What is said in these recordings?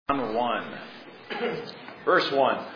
John 1, verse 1.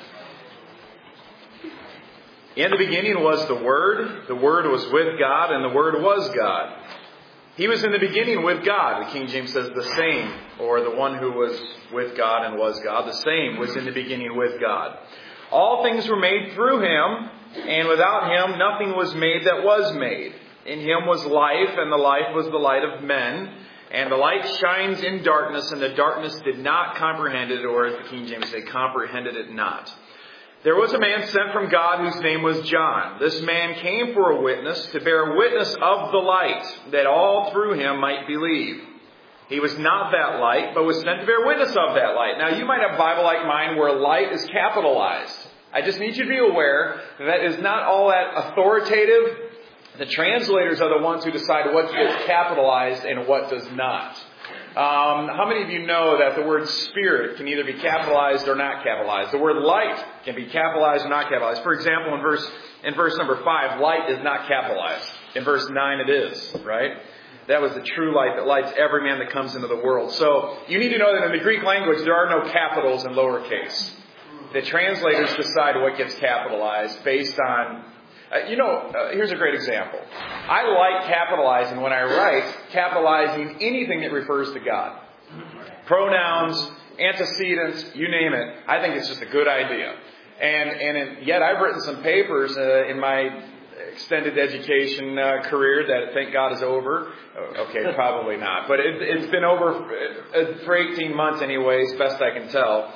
In the beginning was the Word was with God, and the Word was God. He was in the beginning with God. The King James says the same, or the one who was with God and was God. The same was in the beginning with God. All things were made through Him, and without Him nothing was made that was made. In Him was life, and the life was the light of men. And the light shines in darkness, and the darkness did not comprehend it, or as the King James say, comprehended it not. There was a man sent from God whose name was John. This man came for a witness, to bear witness of the light, that all through him might believe. He was not that light, but was sent to bear witness of that light. Now, you might have a Bible like mine where light is capitalized. I just need you to be aware that is not all that authoritative. The translators are the ones who decide what gets capitalized and what does not. How many of you know that the word spirit can either be capitalized or not capitalized? The word light can be capitalized or not capitalized. For example, in verse number 5, light is not capitalized. In verse 9 it is, right? That was the true light that lights every man that comes into the world. So you need to know that in the Greek language there are no capitals in lowercase. The translators decide what gets capitalized based on... here's a great example. I like capitalizing when I write, capitalizing anything that refers to God. Pronouns, antecedents, you name it. I think it's just a good idea. And yet I've written some papers in my extended education career that thank God is over. Okay, probably not. But it's been over for 18 months anyways, best I can tell.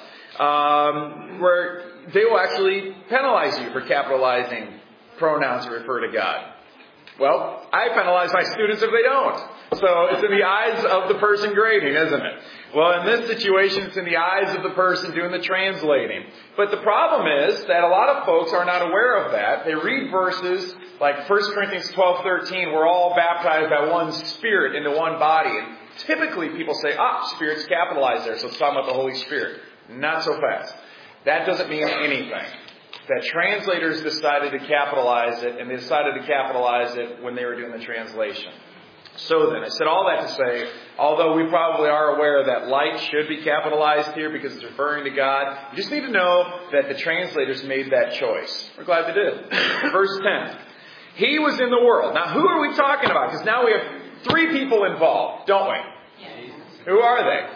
Where they will actually penalize you for capitalizing pronouns that refer to God. Well, I penalize my students if they don't. So it's in the eyes of the person grading, isn't it? Well, in this situation, it's in the eyes of the person doing the translating. But the problem is that a lot of folks are not aware of that. They read verses like 1 Corinthians 12:13, we're all baptized by one Spirit into one body. And typically people say, Spirit's capitalized there, so it's talking about the Holy Spirit. Not so fast. That doesn't mean anything. That translators decided to capitalize it, and they decided to capitalize it when they were doing the translation. So then, I said all that to say, although we probably are aware that light should be capitalized here because it's referring to God, you just need to know that the translators made that choice. We're glad they did. Verse 10. He was in the world. Now, who are we talking about? Because now we have three people involved, don't we? Yes. Who are they?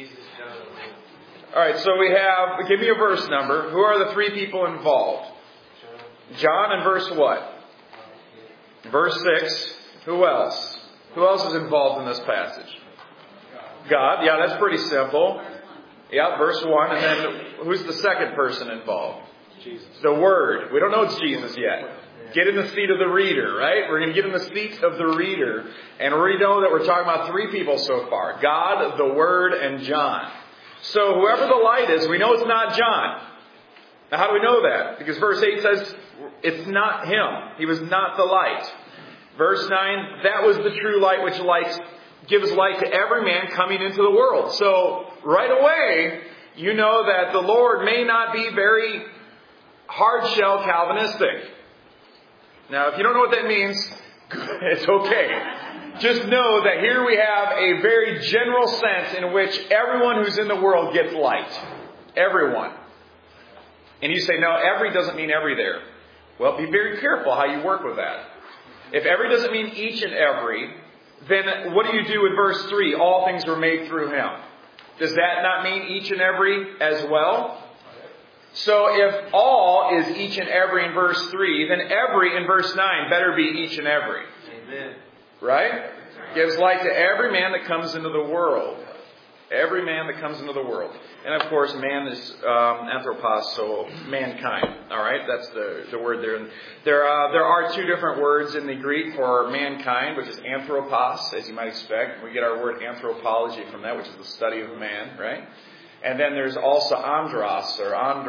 All right, so we have, give me a verse number. Who are the three people involved? John in verse what? Verse 6. Who else? Who else is involved in this passage? God. Yeah, that's pretty simple. Yeah, verse 1. And then who's the second person involved? Jesus. The Word. We don't know it's Jesus yet. Get in the seat of the reader, right? We're going to get in the seat of the reader. And we already know that we're talking about three people so far. God, the Word, and John. So whoever the light is, we know it's not John. Now how do we know that? Because verse 8 says it's not him. He was not the light. Verse 9, that was the true light which gives light to every man coming into the world. So right away, you know that the Lord may not be very hard-shell Calvinistic. Now if you don't know what that means, it's okay. Just know that here we have a very general sense in which everyone who's in the world gets light. Everyone. And you say, no, every doesn't mean every there. Well, be very careful how you work with that. If every doesn't mean each and every, then what do you do in verse 3? All things were made through Him. Does that not mean each and every as well? So if all is each and every in verse 3, then every in verse 9 better be each and every. Amen. Right? Gives light to every man that comes into the world. Every man that comes into the world. And of course, man is anthropos, so mankind. Alright, that's the word there. And there are two different words in the Greek for mankind, which is anthropos, as you might expect. We get our word anthropology from that, which is the study of man, right? And then there's also andros,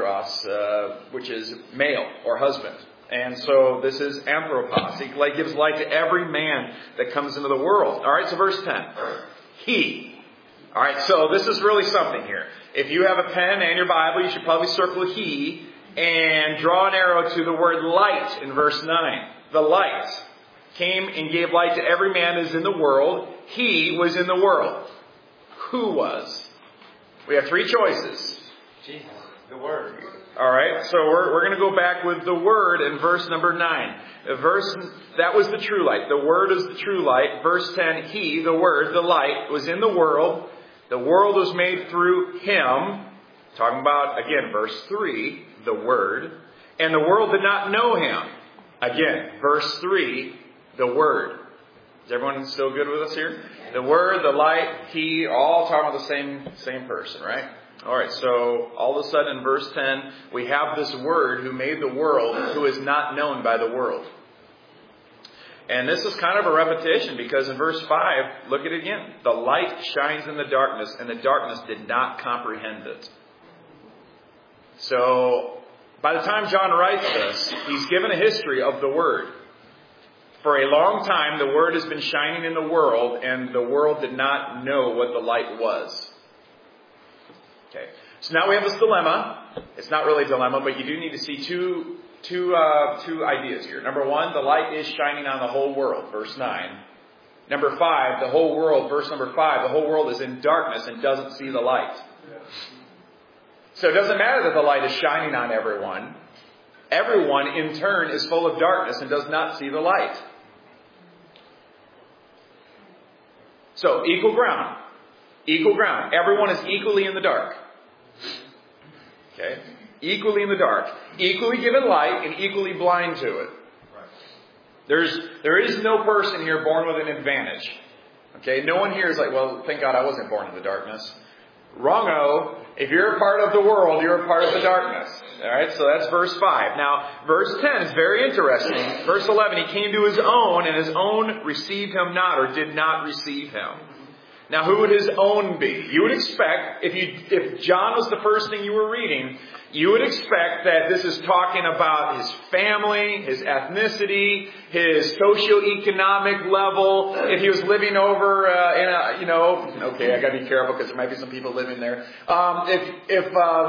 which is male or husband. And so this is anthropos. He gives light to every man that comes into the world. All right, so verse 10. He. All right, so this is really something here. If you have a pen and your Bible, you should probably circle he and draw an arrow to the word light in verse 9. The light came and gave light to every man that is in the world. He was in the world. Who was? We have three choices. Jesus, the Word. All right, so we're going to go back with the Word in verse number 9. That was the true light. The Word is the true light. Verse 10, He, the Word, the light, was in the world. The world was made through Him. Talking about, again, verse 3, the Word. And the world did not know Him. Again, verse 3, the Word. Is everyone still good with us here? The Word, the light, He, all talking about the same person, right? All right, so all of a sudden in verse 10, we have this Word who made the world, who is not known by the world. And this is kind of a repetition because in verse 5, look at it again. The light shines in the darkness, and the darkness did not comprehend it. So, by the time John writes this, he's given a history of the Word. For a long time, the Word has been shining in the world, and the world did not know what the light was. Okay, so now we have this dilemma. It's not really a dilemma, but you do need to see two ideas here. Number one, the light is shining on the whole world, verse 9. Number 5, the whole world, verse number 5, the whole world is in darkness and doesn't see the light. So it doesn't matter that the light is shining on everyone. Everyone, in turn, is full of darkness and does not see the light. So, equal ground. Equal ground. Everyone is equally in the dark. Okay? Equally in the dark. Equally given light and equally blind to it. There is no person here born with an advantage. Okay? No one here is like, well, thank God I wasn't born in the darkness. Wrong-o. If you're a part of the world, you're a part of the darkness. Alright, so that's verse 5. Now, verse 10 is very interesting. Verse 11, He came to His own, and His own received Him not, or did not receive Him. Now, who would His own be? You would expect, if John was the first thing you were reading, you would expect that this is talking about His family, His ethnicity, His socioeconomic level. If He was living over okay, I got to be careful because there might be some people living there. Be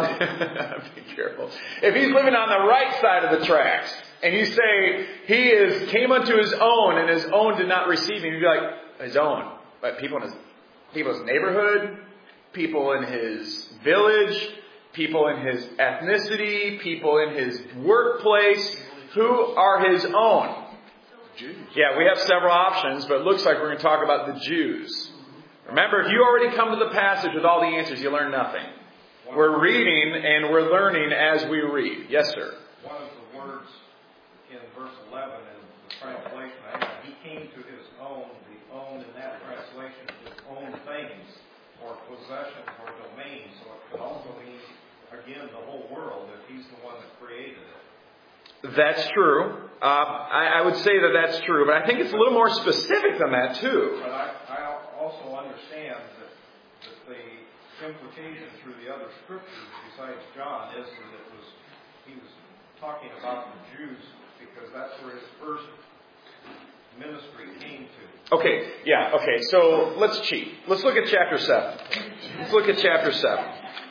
careful. If He's living on the right side of the tracks, and you say He came unto His own, and His own did not receive Him, you'd be like, His own, but people in His neighborhood, people in His village, people in His ethnicity, people in His workplace. Who are His own? Jews. Yeah, we have several options, but it looks like we're going to talk about the Jews. Remember, if you already come to the passage with all the answers, you learn nothing. We're reading and we're learning as we read. Yes, sir. One of the words in verse 11 in the translation I have, He came to His own. The own in that translation is own things or possessions or domains. So it could also mean, again, the whole world if He's the one that created it. That's true. I would say that that's true, but I think it's a little more specific than that too. But I also understand that the implication through the other scriptures besides John is that he was talking about the Jews because that's where His first ministry came to. Okay, so let's cheat. Let's look at chapter 7. Let's look at chapter 7.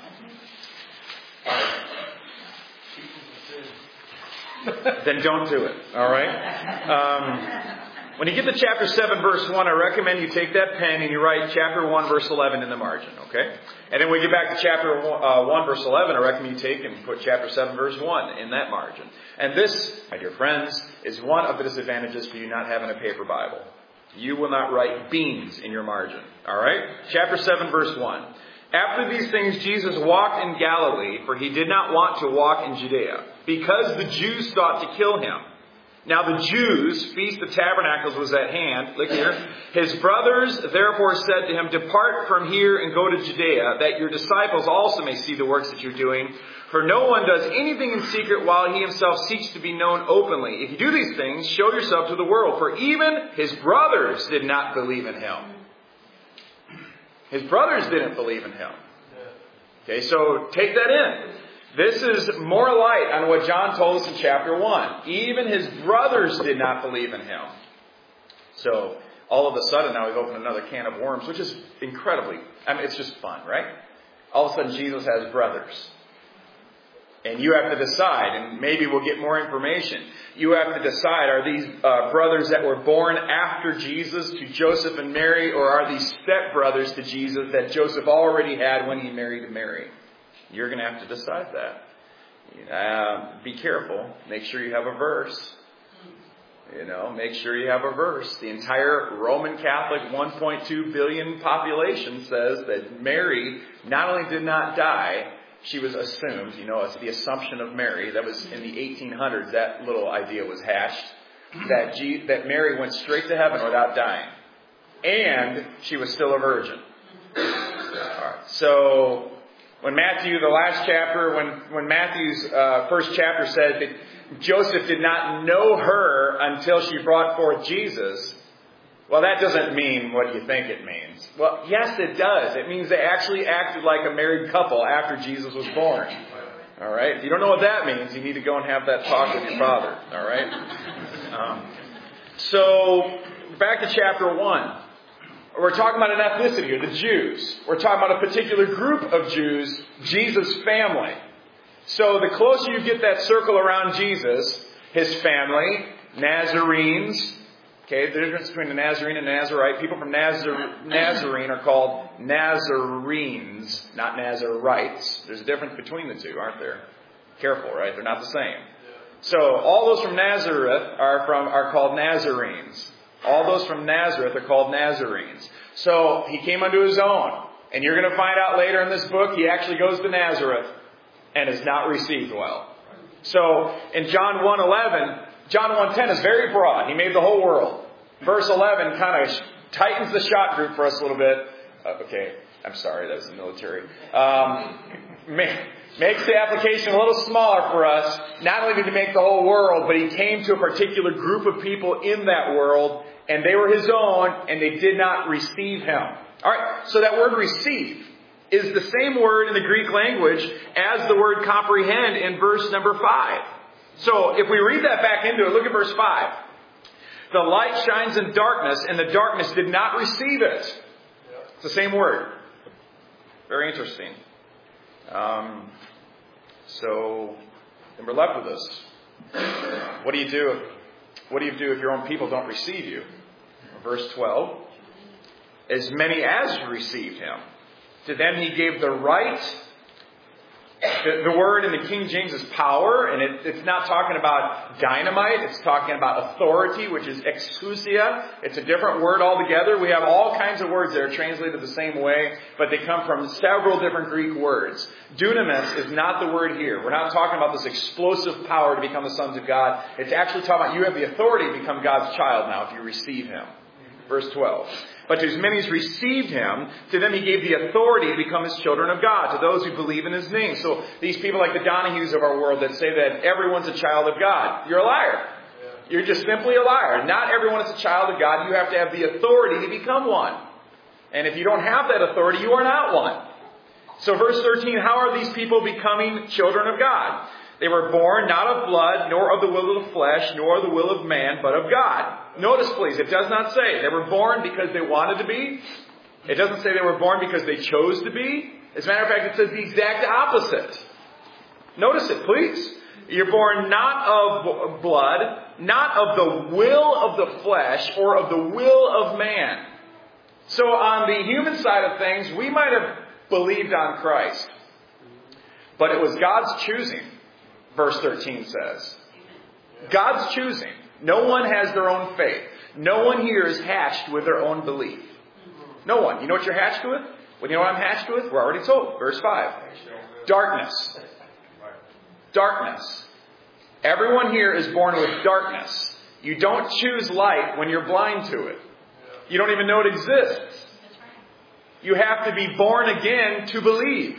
Then don't do it, alright? When you get to chapter 7, verse 1, I recommend you take that pen and you write chapter 1, verse 11 in the margin, okay? And then when we get back to chapter 1, verse 11, I recommend you take and put chapter 7, verse 1 in that margin. And this, my dear friends, is one of the disadvantages for you not having a paper Bible. You will not write beans in your margin, alright? Chapter 7, verse 1. After these things, Jesus walked in Galilee, for He did not want to walk in Judea, because the Jews sought to kill Him. Now the Jews' Feast of Tabernacles was at hand. Look here. His brothers therefore said to Him, Depart from here and go to Judea, that your disciples also may see the works that you're doing. For no one does anything in secret while he himself seeks to be known openly. If you do these things, show yourself to the world. For even His brothers did not believe in Him. His brothers didn't believe in Him. Okay, so take that in. This is more light on what John told us in chapter 1. Even His brothers did not believe in Him. So, all of a sudden now we've opened another can of worms, which is incredibly, it's just fun, right? All of a sudden Jesus has brothers. And you have to decide, and maybe we'll get more information. You have to decide, are these brothers that were born after Jesus to Joseph and Mary, or are these stepbrothers to Jesus that Joseph already had when he married Mary? You're going to have to decide that. Be careful. Make sure you have a verse. Make sure you have a verse. The entire Roman Catholic 1.2 billion population says that Mary not only did not die, she was assumed. It's the assumption of Mary. That was in the 1800s. That little idea was hatched. That Mary went straight to heaven without dying. And she was still a virgin. All right. So, when Matthew, the last chapter, when Matthew's first chapter says that Joseph did not know her until she brought forth Jesus, well, that doesn't mean what you think it means. Well, yes, it does. It means they actually acted like a married couple after Jesus was born. All right? If you don't know what that means, you need to go and have that talk with your father. All right? So, back to chapter 1. We're talking about an ethnicity here, the Jews. We're talking about a particular group of Jews, Jesus' family. So the closer you get that circle around Jesus, his family, Nazarenes. Okay, the difference between a Nazarene and a Nazarite. People from Nazarene are called Nazarenes, not Nazarites. There's a difference between the two, aren't there? Careful, right? They're not the same. So all those from Nazareth are called Nazarenes. All those from Nazareth are called Nazarenes. So he came unto his own. And you're going to find out later in this book, he actually goes to Nazareth and is not received well. So in John 1:11, John 1:10 is very broad. He made the whole world. Verse 11 kind of tightens the shot group for us a little bit. Okay, I'm sorry, that was the military. Makes the application a little smaller for us. Not only did he make the whole world, but he came to a particular group of people in that world, and they were his own, and they did not receive him. All right, so that word receive is the same word in the Greek language as the word comprehend in verse number 5. So if we read that back into it, look at verse 5. The light shines in darkness, and the darkness did not receive it. It's the same word. Very interesting. So then we're left with this. What do you do? What do you do if your own people don't receive you? Verse 12. As many as received him, to them he gave the right. The word in the King James is power, and it's not talking about dynamite. It's talking about authority, which is exousia. It's a different word altogether. We have all kinds of words that are translated the same way, but they come from several different Greek words. Dunamis is not the word here. We're not talking about this explosive power to become the sons of God. It's actually talking about you have the authority to become God's child now if you receive him. Verse 12. But to as many as received him, to them he gave the authority to become his children of God, to those who believe in his name. So these people like the Donahues of our world that say that everyone's a child of God, you're a liar. You're just simply a liar. Not everyone is a child of God. You have to have the authority to become one. And if you don't have that authority, you are not one. So verse 13, how are these people becoming children of God? They were born not of blood, nor of the will of the flesh, nor of the will of man, but of God. Notice, please, it does not say they were born because they wanted to be. It doesn't say they were born because they chose to be. As a matter of fact, it says the exact opposite. Notice it, please. You're born not of blood, not of the will of the flesh, or of the will of man. So on the human side of things, we might have believed on Christ. But it was God's choosing. Verse 13 says. God's choosing. No one has their own faith. No one here is hatched with their own belief. No one. You know what you're hatched with? Well, you know what I'm hatched with? We're already told. Verse 5. Darkness. Darkness. Everyone here is born with darkness. You don't choose light when you're blind to it. You don't even know it exists. You have to be born again to believe.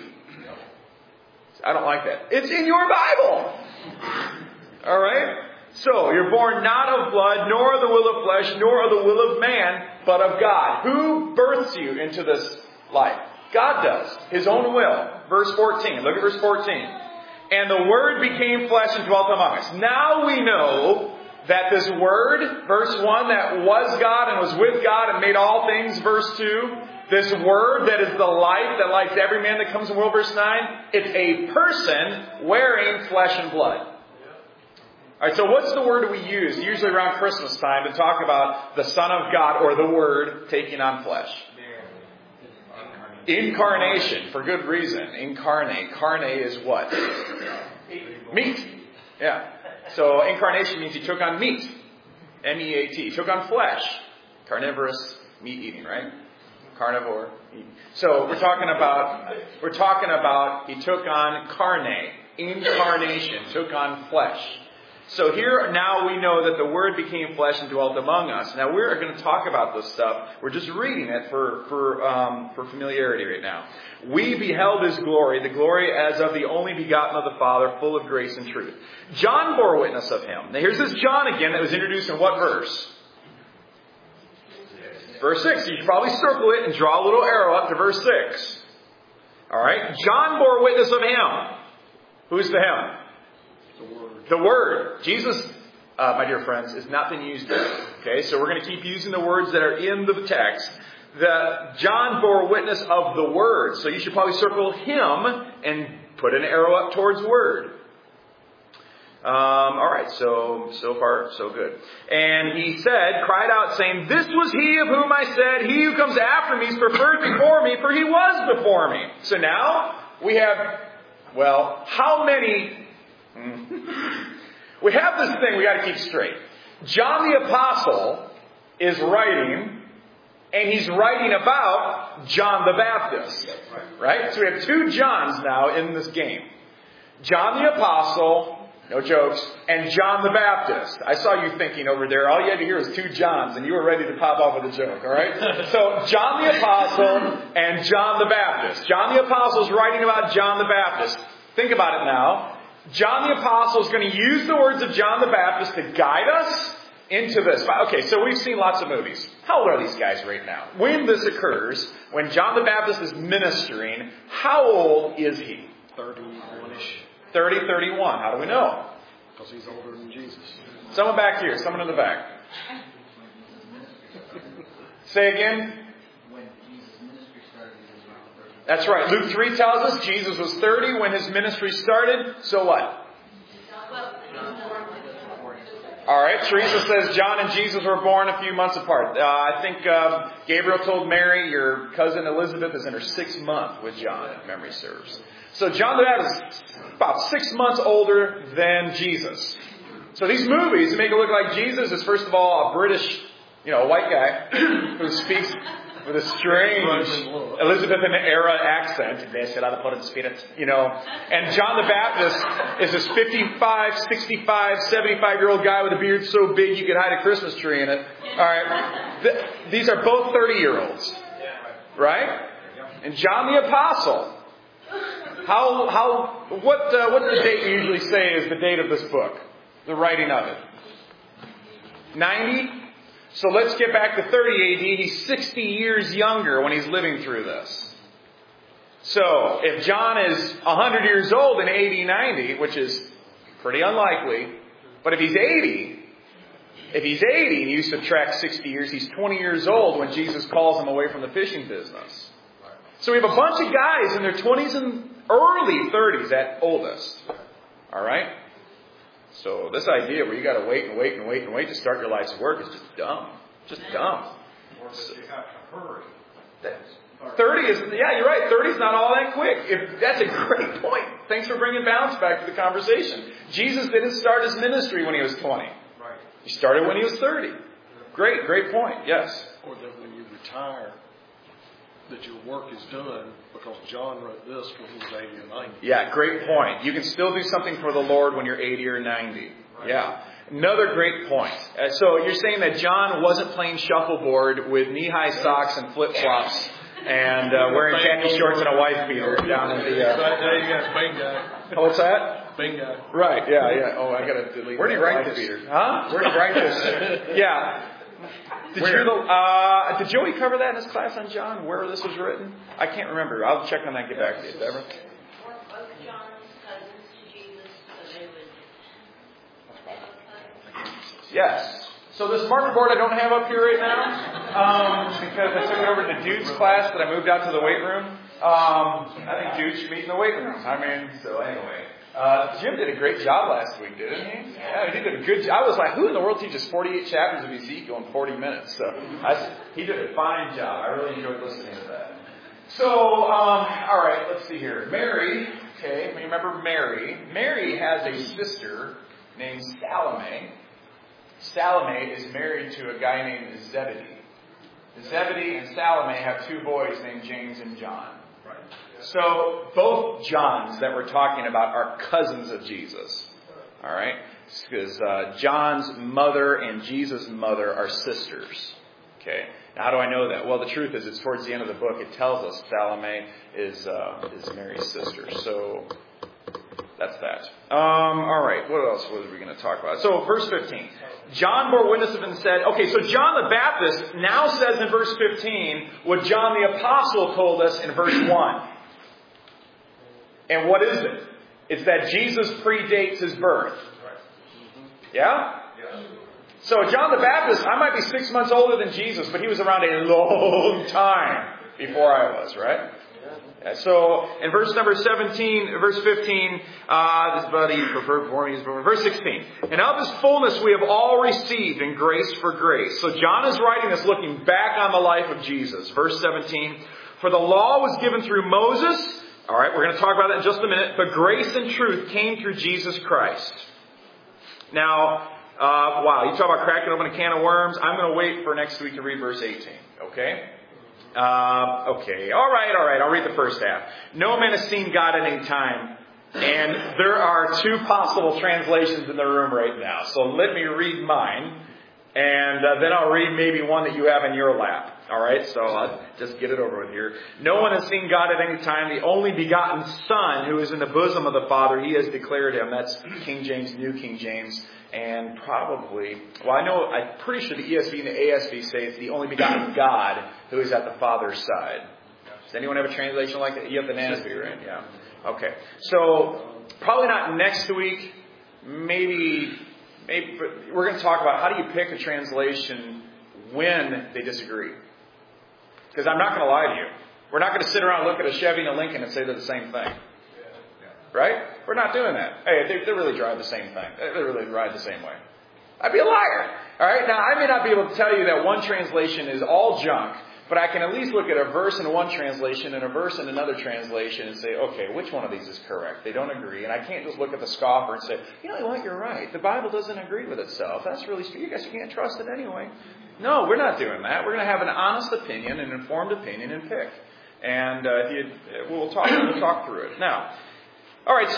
I don't like that. It's in your Bible. All right? So, you're born not of blood, nor of the will of flesh, nor of the will of man, but of God. Who births you into this life? God does. His own will. Verse 14. Look at verse 14. And the Word became flesh and dwelt among us. Now we know that this Word, verse 1, that was God and was with God and made all things, verse 2, This Word that is the life that lights every man that comes in the world, verse 9, it's a person wearing flesh and blood. Alright, so what's the word we use usually around Christmas time to talk about the Son of God or the Word taking on flesh? Incarnation, for good reason. Incarnate. Carne is what? Meat. Yeah. So incarnation means He took on meat. M-E-A-T. He took on flesh. Carnivorous, meat eating, right? Carnivore. Eating. So we're talking about He took on carne. Incarnation. Took on flesh. So here now we know that the Word became flesh and dwelt among us. Now we're going to talk about this stuff. We're just reading it for familiarity right now. We beheld His glory, the glory as of the only begotten of the Father, full of grace and truth. John bore witness of Him. Now here's this John again that was introduced in what verse? Verse 6. You should probably circle it and draw a little arrow up to verse 6. Alright. John bore witness of Him. Who's the Him? The Word. Jesus, my dear friends, has not been used there. Okay, so we're going to keep using the words that are in the text. John bore witness of the Word. So you should probably circle Him and put an arrow up towards Word. Alright, so far, so good. And he said, cried out, saying, This was He of whom I said, He who comes after me is preferred before me, for He was before me. So now, we have, how many... We have this thing we got to keep straight. John the Apostle is writing, and he's writing about John the Baptist. Right? So we have two Johns now in this game. John the Apostle, no jokes, and John the Baptist. I saw you thinking over there, all you had to hear was two Johns, and you were ready to pop off with a joke, alright? So, John the Apostle and John the Baptist. John the Apostle is writing about John the Baptist. Think about it now. John the Apostle is going to use the words of John the Baptist to guide us into this. Okay, so we've seen lots of movies. How old are these guys right now? When this occurs, when John the Baptist is ministering, how old is he? 31-ish. 30, 31. How do we know? Because he's older than Jesus. Someone back here. Someone in the back. Say again. That's right. Luke 3 tells us Jesus was 30 when His ministry started. So what? Alright, Teresa says John and Jesus were born a few months apart. I think Gabriel told Mary, your cousin Elizabeth is in her 6th month with John, if memory serves. So John the Baptist is about 6 months older than Jesus. So these movies make it look like Jesus is first of all a British, white guy who speaks with a strange Elizabethan-era accent. And John the Baptist is this 55, 65, 75-year-old guy with a beard so big you could hide a Christmas tree in it. All right. These are both 30-year-olds. Right? And John the Apostle. What's the date we usually say is the date of this book? The writing of it. 90? So let's get back to 30 AD. He's 60 years younger when he's living through this. So if John is 100 years old in AD 90, which is pretty unlikely, but if he's 80 and you subtract 60 years, he's 20 years old when Jesus calls him away from the fishing business. So we have a bunch of guys in their 20s and early 30s at oldest. All right? So this idea where you got to wait to start your life's work is just dumb. Just dumb. Or that you have to hurry. 30 is, yeah, you're right. 30 is not all that quick. That's a great point. Thanks for bringing balance back to the conversation. Jesus didn't start His ministry when He was 20. Right. He started when He was 30. Great point. Yes. Or that when you retire, that your work is done, because John wrote this when he was 80 or 90. Yeah, great point. You can still do something for the Lord when you're 80 or 90. Right. Yeah. Another great point. So you're saying that John wasn't playing shuffleboard with knee-high socks and flip-flops and wearing khaki shorts and a wife beater down in the... There you go, bingo. What's that? Bingo. Right, yeah. Oh, I got to delete. Where do you write this? Beater. Huh? Where do you write this? Yeah. Did Joey cover that in his class on John, where this was written? I can't remember. I'll check on that and get back to you. Deborah? Both John's cousins to Jesus, so they would... Yes. So this marker board I don't have up here right now because I took it over to Dude's class that I moved out to the weight room. I think Dude should meet in the weight room. So anyway. Jim did a great job last week, didn't he? Yeah, he did a good job. I was like, who in the world teaches 48 chapters of Ezekiel in 40 minutes? So he did a fine job. I really enjoyed listening to that. So, all right, let's see here. Mary, okay, remember Mary. Mary has a sister named Salome. Salome is married to a guy named Zebedee. Zebedee and Salome have two boys named James and John. So both Johns that we're talking about are cousins of Jesus. All right? Because John's mother and Jesus' mother are sisters. Okay? Now, how do I know that? Well, the truth is, it's towards the end of the book. It tells us Salome is Mary's sister. So that's that. All right. What else was we going to talk about? So verse 15. John bore witness of it and said, okay, so John the Baptist now says in verse 15 what John the Apostle told us in verse 1. And what is it? It's that Jesus predates his birth. Yeah? So John the Baptist, I might be 6 months older than Jesus, but he was around a long time before I was, right? So in verse number 17, verse 15, this buddy preferred for me is verse 16. And of his fullness we have all received in grace for grace. So John is writing this looking back on the life of Jesus. Verse 17, for the law was given through Moses. All right, we're going to talk about that in just a minute. But grace and truth came through Jesus Christ. Now, wow, you talk about cracking open a can of worms. I'm going to wait for next week to read verse 18. Okay? Okay. All right. I'll read the first half. No man has seen God at any time. And there are two possible translations in the room right now. So let me read mine. And then I'll read maybe one that you have in your lap. All right, so I'll just get it over with here. No one has seen God at any time. The only begotten Son who is in the bosom of the Father, he has declared him. That's King James, New King James. And probably, I'm pretty sure the ESV and the ASV say it's the only begotten God who is at the Father's side. Does anyone have a translation like that? You have the NASB, right? Yeah. Okay. So probably not next week. Maybe, but we're going to talk about how do you pick a translation when they disagree. Because I'm not going to lie to you. We're not going to sit around and look at a Chevy and a Lincoln and say they're the same thing. Right? We're not doing that. Hey, they really drive the same thing. They really ride the same way. I'd be a liar. All right? Now, I may not be able to tell you that one translation is all junk, but I can at least look at a verse in one translation and a verse in another translation and say, okay, which one of these is correct? They don't agree. And I can't just look at the scoffer and say, you know what, you're right. The Bible doesn't agree with itself. That's really stupid. You guys can't trust it anyway. No, we're not doing that. We're going to have an honest opinion, an informed opinion, and pick. And we'll talk through it. Now, all right,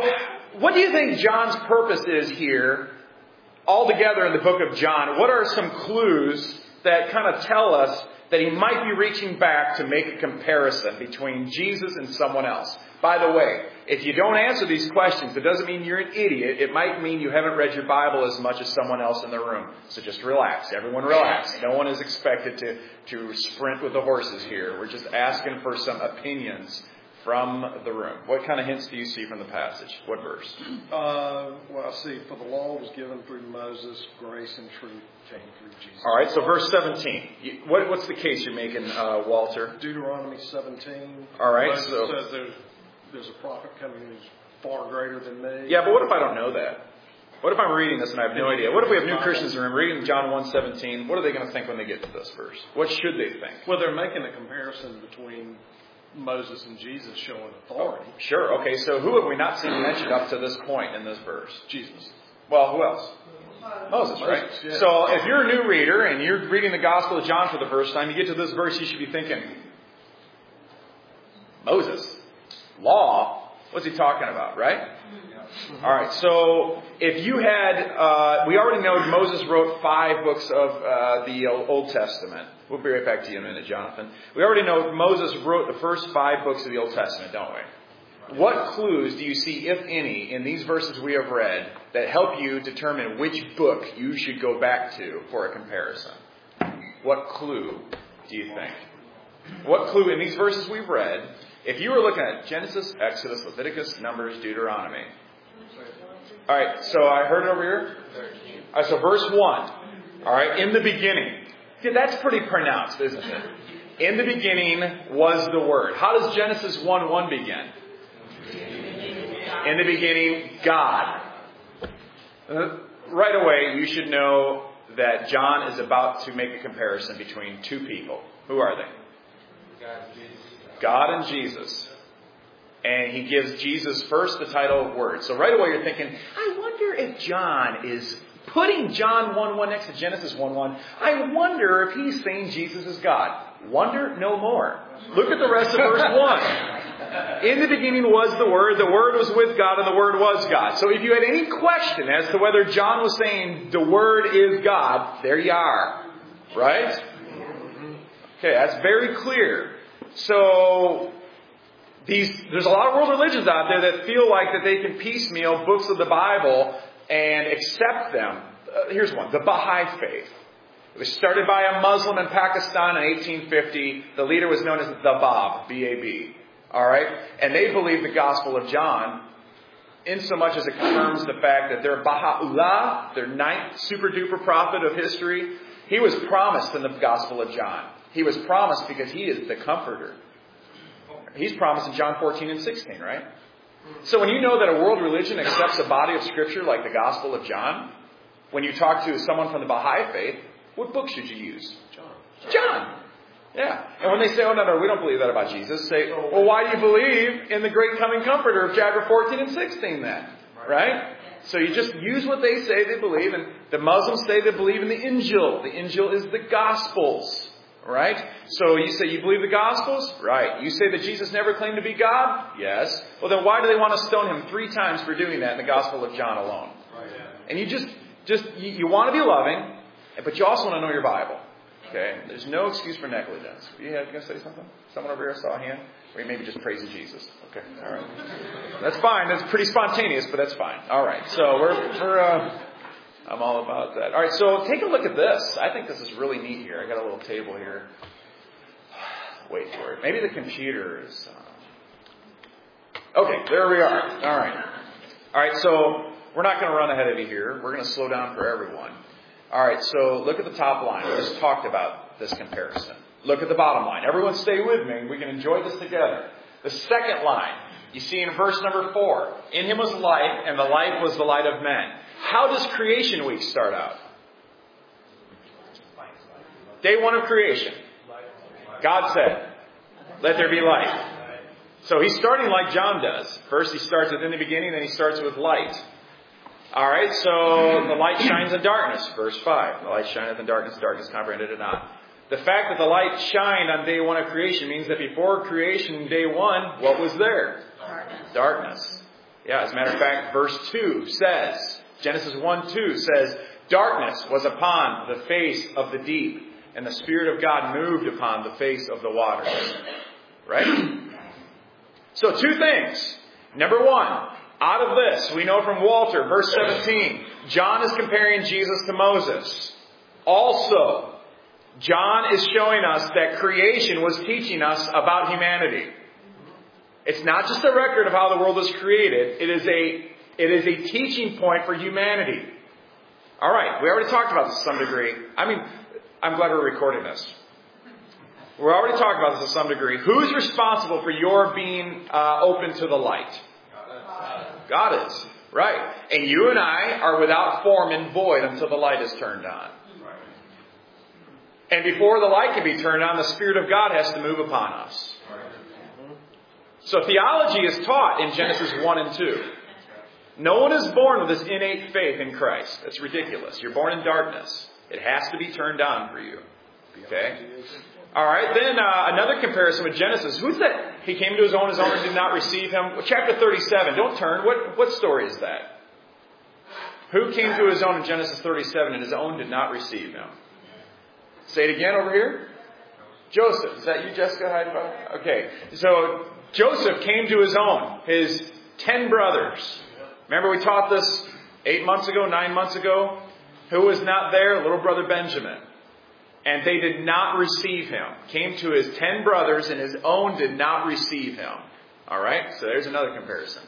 so what do you think John's purpose is here altogether in the book of John? What are some clues that kind of tell us that he might be reaching back to make a comparison between Jesus and someone else? By the way, if you don't answer these questions, it doesn't mean you're an idiot. It might mean you haven't read your Bible as much as someone else in the room. So just relax. Everyone relax. No one is expected to sprint with the horses here. We're just asking for some opinions from the room. What kind of hints do you see from the passage? What verse? Well, I see, for the law was given through Moses, grace and truth came through Jesus. All right, so verse 17. What's the case you're making, Walter? Deuteronomy 17. All right, Moses so says there's a prophet coming who's far greater than me. Yeah, but what if I don't know that? What if I'm reading this and I have no idea? What if we have new Christians in the room reading John 1:17? What are they going to think when they get to this verse? What should they think? Well, they're making a comparison between Moses and Jesus showing authority. Oh, sure. Okay, so who have we not seen mentioned up to this point in this verse? Jesus. Well, who else? Moses, right? Yeah. So if you're a new reader and you're reading the Gospel of John for the first time, you get to this verse, you should be thinking, Moses, law, what's he talking about, right? Mm-hmm. All right, so if you had, we already know Moses wrote 5 books of the Old Testament. We'll be right back to you in a minute, Jonathan. We already know Moses wrote the first 5 books of the Old Testament, don't we? What clues do you see, if any, in these verses we have read that help you determine which book you should go back to for a comparison? What clue do you think? What clue in these verses we've read, if you were looking at Genesis, Exodus, Leviticus, Numbers, Deuteronomy. All right, so I heard it over here. All right, so verse 1. All right, in the beginning. Yeah, that's pretty pronounced, isn't it? In the beginning was the Word. How does Genesis 1:1 begin? In the beginning, God. Right away, you should know that John is about to make a comparison between two people. Who are they? God and Jesus. And he gives Jesus first the title of Word. So right away you're thinking, I wonder if John is putting John 1:1 next to Genesis 1:1. I wonder if he's saying Jesus is God. Wonder no more. Look at the rest of verse 1. In the beginning was the Word was with God, and the Word was God. So if you had any question as to whether John was saying the Word is God, there you are. Right? Okay, that's very clear. So there's a lot of world religions out there that feel like that they can piecemeal books of the Bible and accept them. Here's one, the Baha'i faith. It was started by a Muslim in Pakistan in 1850. The leader was known as the Bab, B-A-B. All right? And they believe the Gospel of John in so much as it confirms the fact that their Baha'u'llah, their ninth super-duper prophet of history, he was promised in the Gospel of John. He was promised because he is the comforter. He's promised in John 14 and 16, right? So when you know that a world religion accepts a body of Scripture like the Gospel of John, when you talk to someone from the Baha'i faith, what book should you use? John. Yeah. And when they say, oh, no, we don't believe that about Jesus, say, well, why do you believe in the great coming comforter of chapter 14 and 16 then? Right? So you just use what they say they believe, and the Muslims say they believe in the Injil. The Injil is the Gospels. Right? So you say you believe the Gospels? Right. You say that Jesus never claimed to be God? Yes. Well, then why do they want to stone him 3 times for doing that in the Gospel of John alone? And you you want to be loving, but you also want to know your Bible. Okay? There's no excuse for negligence. You going to say something? Someone over here saw a hand? Or maybe just praising Jesus. Okay. All right. That's fine. That's pretty spontaneous, but that's fine. All right. So I'm all about that. All right, so take a look at this. I think this is really neat here. I got a little table here. Wait for it. Maybe the computer is... Okay, there we are. All right. All right, so we're not going to run ahead of you here. We're going to slow down for everyone. All right, so look at the top line. We just talked about this comparison. Look at the bottom line. Everyone stay with me. We can enjoy this together. The second line, you see in verse number 4. In him was life, and the life was the light of men. How does creation week start out? Day 1 of creation. God said, let there be light. So he's starting like John does. First he starts with in the beginning, then he starts with light. Alright, so the light shines in darkness. Verse 5. The light shineth in darkness, darkness comprehended it not. The fact that the light shined on day 1 of creation means that before creation, day 1, what was there? Darkness. Yeah, as a matter of fact, verse 2 says, Genesis 1:2 says, darkness was upon the face of the deep, and the Spirit of God moved upon the face of the waters. Right? So 2 things. Number 1, out of this, we know from Walter, verse 17, John is comparing Jesus to Moses. Also, John is showing us that creation was teaching us about humanity. It's not just a record of how the world was created. It is a teaching point for humanity. All right, we already talked about this to some degree. I mean, I'm glad we're recording this. We already talked about this to some degree. Who's responsible for your being open to the light? God is. Right. And you and I are without form and void until the light is turned on. And before the light can be turned on, the Spirit of God has to move upon us. So theology is taught in Genesis 1 and 2. No one is born with this innate faith in Christ. That's ridiculous. You're born in darkness. It has to be turned on for you. Okay? All right. Then another comparison with Genesis. Who's that? He came to his own did not receive him. Chapter 37. Don't turn. What story is that? Who came to his own in Genesis 37 and his own did not receive him? Say it again over here. Joseph. Is that you, Jessica? Okay. So Joseph came to his own. His 10 brothers. Remember we taught this 9 months ago? Who was not there? Little brother Benjamin. And they did not receive him. Came to his 10 brothers and his own did not receive him. Alright, so there's another comparison.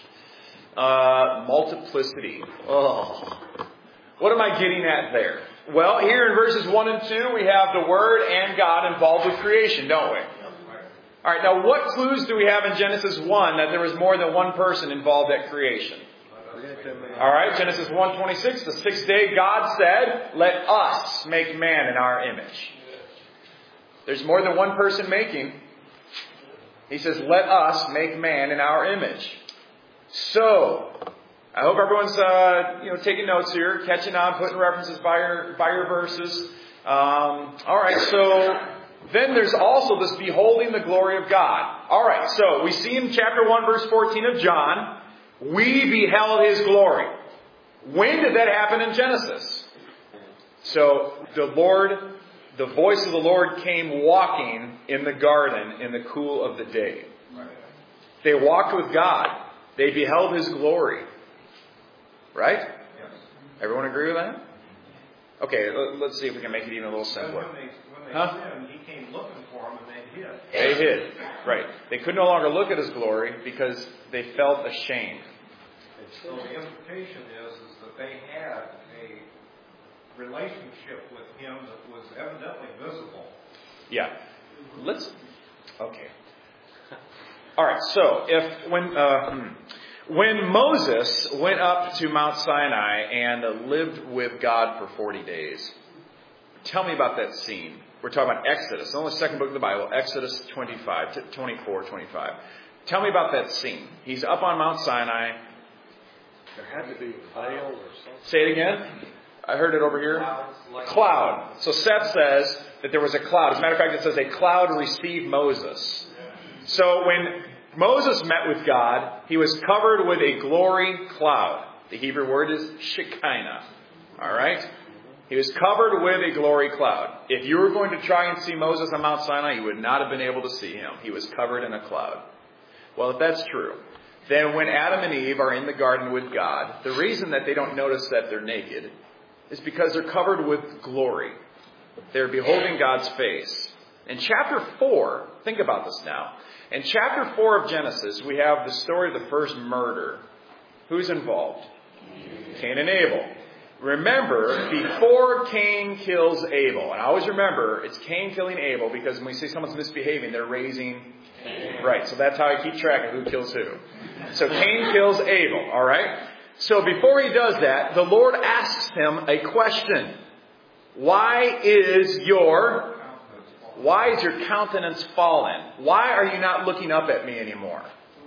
Multiplicity. Oh. What am I getting at there? Well, here in verses 1 and 2, we have the Word and God involved with creation, don't we? All right, now what clues do we have in Genesis 1 that there was more than one person involved at creation? All right, Genesis 1:26, the sixth day God said, let us make man in our image. There's more than one person making. He says, let us make man in our image. So, I hope everyone's taking notes here, catching on, putting references by your verses. All right, so then there's also this beholding the glory of God. All right, so we see in chapter 1, verse 14 of John, we beheld His glory. When did that happen in Genesis? So the voice of the Lord came walking in the garden in the cool of the day. They walked with God. They beheld His glory. Right? Yes. Everyone agree with that? Okay, let's see if we can make it even a little simpler. When they sinned, He came looking for them and they hid. They hid. Right. They could no longer look at His glory because they felt ashamed. So the implication is that they had a relationship with Him that was evidently visible. Yeah. Okay. All right. So when Moses went up to Mount Sinai and lived with God for 40 days, tell me about that scene. We're talking about Exodus, the only second book of the Bible, Exodus 24, 25. Tell me about that scene. He's up on Mount Sinai. There had to be a veil or something. Say it again. I heard it over here. Cloud. So Seth says that there was a cloud. As a matter of fact, it says a cloud received Moses. So when Moses met with God, he was covered with a glory cloud. The Hebrew word is Shekinah. All right? He was covered with a glory cloud. If you were going to try and see Moses on Mount Sinai, you would not have been able to see him. He was covered in a cloud. Well, if that's true, then when Adam and Eve are in the garden with God, the reason that they don't notice that they're naked is because they're covered with glory. They're beholding God's face. In chapter 4, think about this now. In chapter 4 of Genesis, we have the story of the first murder. Who's involved? Cain and Abel. Remember, before Cain kills Abel, and I always remember it's Cain killing Abel because when we see someone's misbehaving, they're raising. Right, so that's how I keep track of who kills who. So Cain kills Abel, all right? So before he does that, the Lord asks him a question. Why is your countenance fallen? Why are you not looking up at me anymore?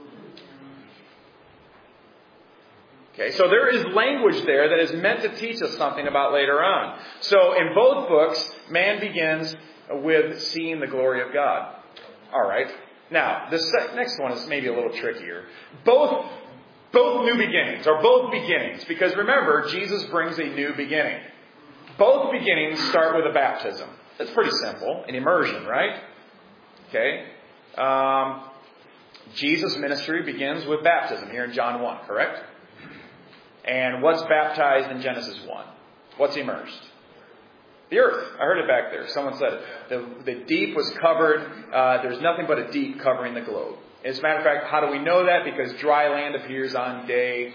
Okay, so there is language there that is meant to teach us something about later on. So in both books, man begins with seeing the glory of God. All right. Now, this next one is maybe a little trickier. Both new beginnings, or both beginnings, because remember, Jesus brings a new beginning. Both beginnings start with a baptism. That's pretty simple, an immersion, right? Okay. Jesus' ministry begins with baptism here in John 1, correct? And what's baptized in Genesis 1? What's immersed? The earth. I heard it back there. Someone said it. The deep was covered. There's nothing but a deep covering the globe. As a matter of fact, how do we know that? Because dry land appears on day...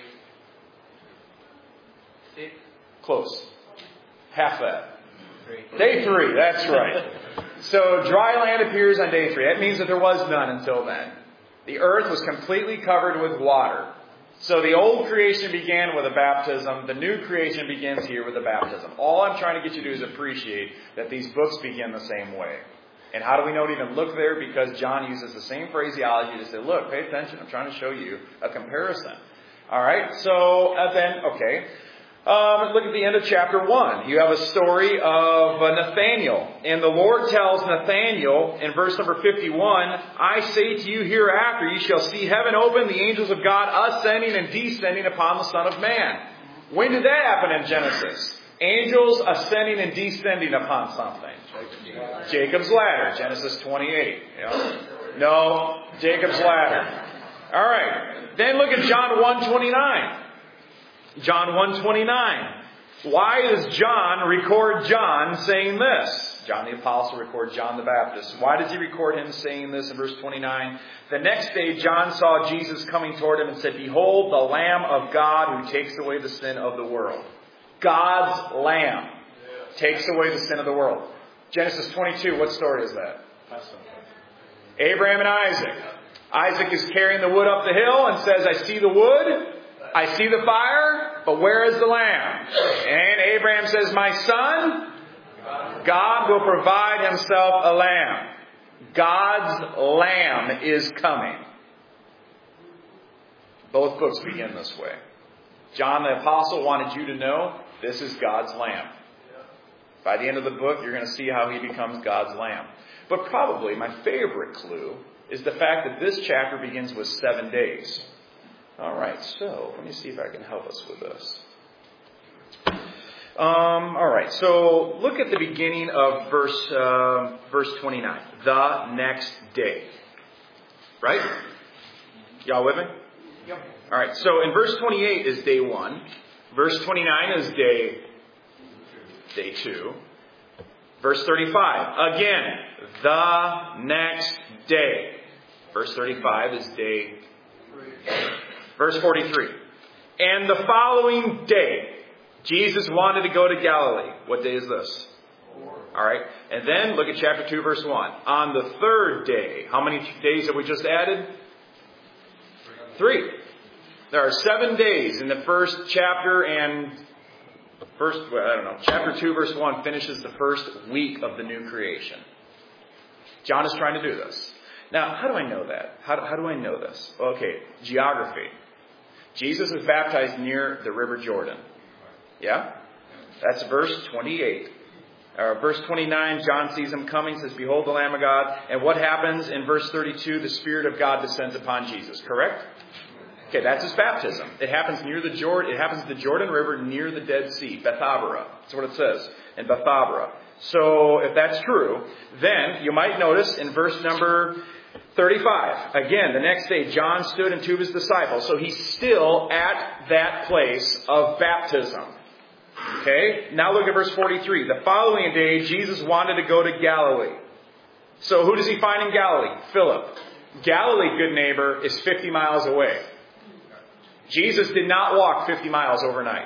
Close. Half that. Day 3, that's right. So dry land appears on day 3. That means that there was none until then. The earth was completely covered with water. So the old creation began with a baptism. The new creation begins here with a baptism. All I'm trying to get you to do is appreciate that these books begin the same way. And how do we know to even look there? Because John uses the same phraseology to say, look, pay attention. I'm trying to show you a comparison. All right. So then, okay. Look at the end of chapter 1. You have a story of Nathaniel. And the Lord tells Nathaniel in verse number 51, I say to you hereafter, you shall see heaven open, the angels of God ascending and descending upon the Son of Man. When did that happen in Genesis? Angels ascending and descending upon something. Jacob's ladder, Genesis 28. No, Jacob's ladder. All right. Then look at John 1:29. John 1:29. Why does John record John saying this? John the Apostle records John the Baptist. Why does he record him saying this in verse 29? The next day John saw Jesus coming toward him and said, Behold, the Lamb of God who takes away the sin of the world. God's Lamb takes away the sin of the world. Genesis 22, what story is that? Abraham and Isaac. Isaac is carrying the wood up the hill and says, I see the wood, I see the fire, but where is the lamb? And Abraham says, my son, God will provide himself a lamb. God's lamb is coming. Both books begin this way. John the Apostle wanted you to know this is God's lamb. By the end of the book, you're going to see how he becomes God's lamb. But probably my favorite clue is the fact that this chapter begins with 7 days. All right, so let me see if I can help us with this. All right, so look at the beginning of verse 29. The next day. Right? Y'all with me? Yep. All right, so in verse 28 is day 1. Verse 29 is day 2. Verse 35, again, the next day. Verse 35 is day 3. Verse 43, and the following day, Jesus wanted to go to Galilee. What day is this? 4. All right, and then look at chapter 2, verse 1. On the 3rd day, how many days have we just added? 3. There are 7 days in the first chapter, and chapter 2, verse 1 finishes the first week of the new creation. John is trying to do this. Now, how do I know that? How do I know this? Okay, geography. Jesus is baptized near the River Jordan. Yeah? That's verse 28. Verse 29, John sees him coming, says, behold the Lamb of God. And what happens in verse 32? The Spirit of God descends upon Jesus. Correct? Okay, that's his baptism. It happens near the Jordan. It happens at the Jordan River near the Dead Sea, Bethabara. That's what it says in Bethabara. So if that's true, then you might notice in verse number 35, again, the next day, John stood and 2 of his disciples. So he's still at that place of baptism. Okay, now look at verse 43. The following day, Jesus wanted to go to Galilee. So who does he find in Galilee? Philip. Galilee, good neighbor, is 50 miles away. Jesus did not walk 50 miles overnight.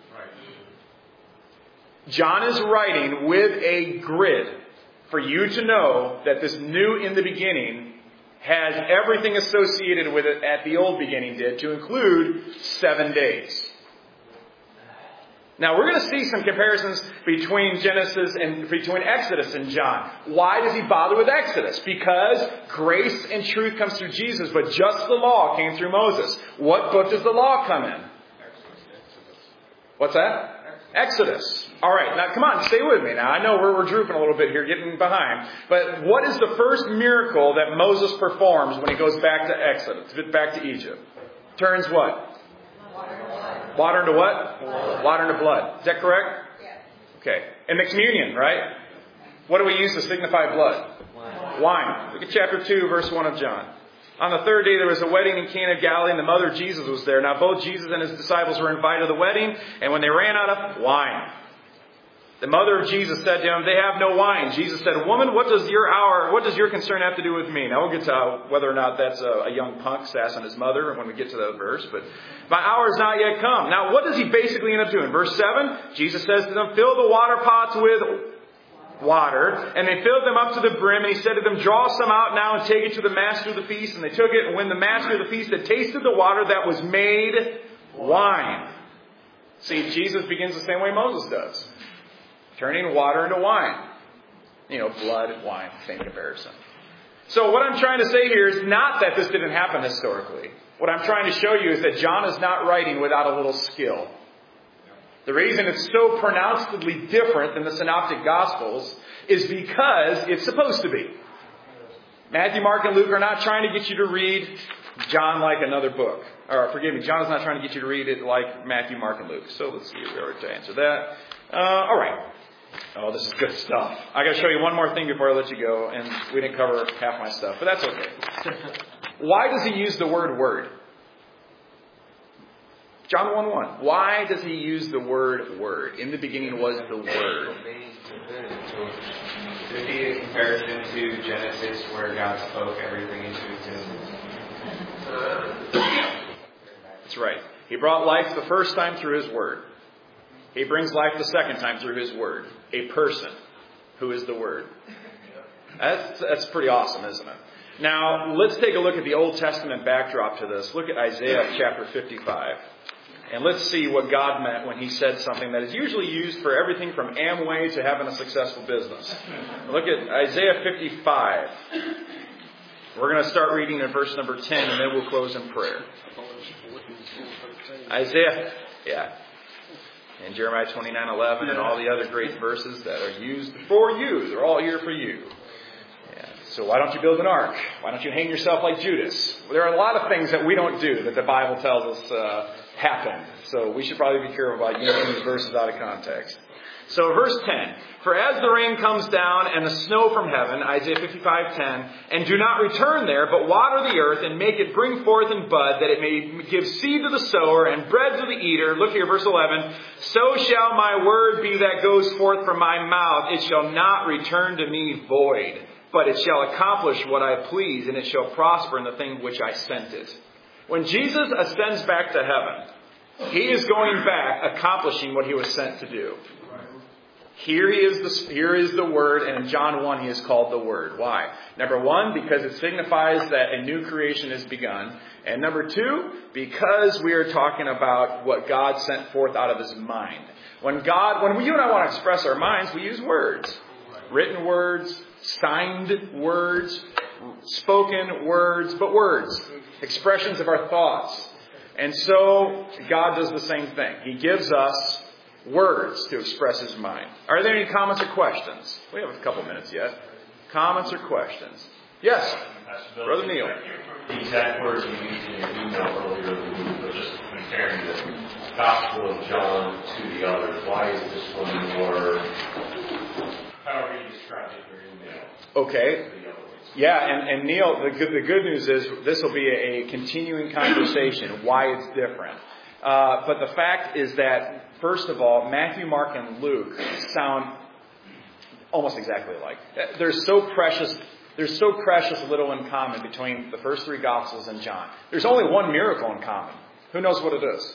John is writing with a grid for you to know that this new in the beginning has everything associated with it at the old beginning did, to include 7 days. Now, we're going to see some comparisons between between Exodus and John. Why does he bother with Exodus? Because grace and truth comes through Jesus, but just the law came through Moses. What book does the law come in? What's that? Exodus. All right, now come on, stay with me. Now, I know we're drooping a little bit here, getting behind. But what is the first miracle that Moses performs when he goes back to Exodus, back to Egypt? Turns what? Water into what? Blood. Water into blood. Is that correct? Yes. Okay. And the communion, right? What do we use to signify blood? Wine. Look at chapter 2, verse 1 of John. On the 3rd day, there was a wedding in Cana of Galilee, and the mother of Jesus was there. Now, both Jesus and his disciples were invited to the wedding, and when they ran out of wine, the mother of Jesus said to him, they have no wine. Jesus said, woman, what does your concern have to do with me? Now, we'll get to whether or not that's a young punk sassing his mother when we get to that verse, but my hour has not yet come. Now, what does he basically end up doing? Verse 7, Jesus says to them, fill the water pots with water, and they filled them up to the brim, and he said to them, draw some out now and take it to the master of the feast. And they took it, and when the master of the feast had tasted the water, that was made wine. See, Jesus begins the same way Moses does. Turning water into wine. Blood and wine, same comparison. So what I'm trying to say here is not that this didn't happen historically. What I'm trying to show you is that John is not writing without a little skill. The reason it's so pronouncedly different than the Synoptic Gospels is because it's supposed to be. Matthew, Mark, and Luke are not trying to get you to read John like another book. Or forgive me, John is not trying to get you to read it like Matthew, Mark, and Luke. So let's see if we are to answer that. All right. Oh, this is good stuff. I got to show you one more thing before I let you go, and we didn't cover half my stuff, but that's okay. Why does he use the word? John 1:1. Why does he use the word? In the beginning was the Word. Could it be a comparison to Genesis where God spoke everything into existence? That's right. He brought life the first time through his Word. He brings life the second time through His Word. A person who is the Word. That's pretty awesome, isn't it? Now, let's take a look at the Old Testament backdrop to this. Look at Isaiah chapter 55. And let's see what God meant when He said something that is usually used for everything from Amway to having a successful business. Look at Isaiah 55. We're going to start reading in verse number 10, and then we'll close in prayer. Isaiah, and Jeremiah 29:11, and all the other great verses that are used for you. They're all here for you. So why don't you build an ark? Why don't you hang yourself like Judas? Well, there are a lot of things that we don't do that the Bible tells us happen. So we should probably be careful about using these verses out of context. So verse 10, for as the rain comes down and the snow from heaven, Isaiah 55:10, and do not return there, but water the earth and make it bring forth and bud, that it may give seed to the sower and bread to the eater. Look here, verse 11, so shall my word be that goes forth from my mouth. It shall not return to me void, but it shall accomplish what I please, and it shall prosper in the thing which I sent it. When Jesus ascends back to heaven, He is going back accomplishing what He was sent to do. Here is the Word, and in John 1 He is called the Word. Why? Number one, because it signifies that a new creation has begun. And number two, because we are talking about what God sent forth out of His mind. When you and I want to express our minds, we use words. Written words, signed words, spoken words, but words. Expressions of our thoughts. And so, God does the same thing. He gives us words to express His mind. Are there any comments or questions? We have a couple minutes yet. Comments or questions? Yes, Brother Neil. The exact words you used in your email earlier in the week, but just comparing the Gospel of John to the others. Why is this one more, however you described it in your email? Okay. Yeah, and Neil, the good news is this will be a continuing conversation, why it's different. But the fact is that, first of all, Matthew, Mark, and Luke sound almost exactly alike. There's so precious little in common between the first three Gospels and John. There's only one miracle in common. Who knows what it is?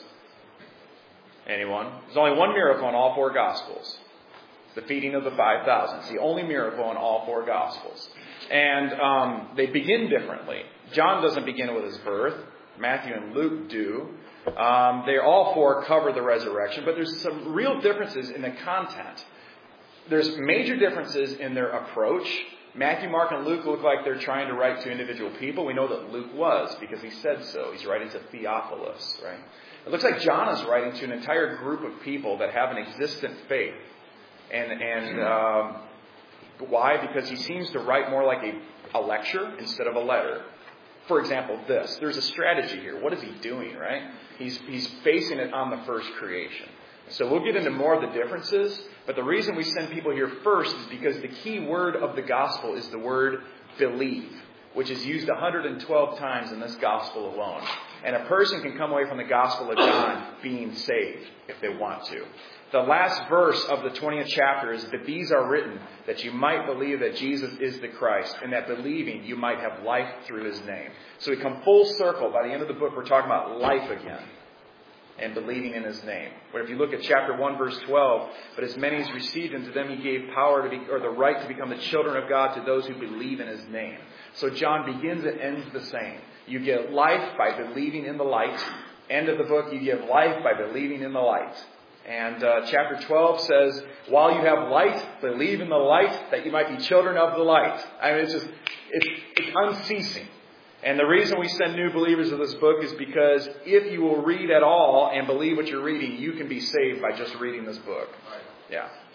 Anyone? There's only one miracle in all four Gospels. The feeding of the 5,000. It's the only miracle in all four Gospels. And they begin differently. John doesn't begin with His birth. Matthew and Luke do. They all four cover the resurrection, but there's some real differences in the content. There's major differences in their approach. Matthew, Mark, and Luke look like they're trying to write to individual people. We know that Luke was, because he said so. He's writing to Theophilus, right? It looks like John is writing to an entire group of people that have an existent faith. And why? Because he seems to write more like a lecture instead of a letter. For example, this. There's a strategy here. What is he doing, right? He's basing it on the first creation. So we'll get into more of the differences, but the reason we send people here first is because the key word of the gospel is the word believe, which is used 112 times in this gospel alone. And a person can come away from the Gospel of John being saved if they want to. The last verse of the 20th chapter is that these are written that you might believe that Jesus is the Christ, and that believing you might have life through His name. So we come full circle. By the end of the book, we're talking about life again and believing in His name. But if you look at chapter 1, verse 12, but as many as received Him, to them He gave power or the right to become the children of God to those who believe in His name. So John begins and ends the same. You get life by believing in the light. End of the book, you give life by believing in the light. And chapter 12 says, while you have light, believe in the light, that you might be children of the light. I mean, it's unceasing. And the reason we send new believers to this book is because if you will read at all and believe what you're reading, you can be saved by just reading this book. Yeah.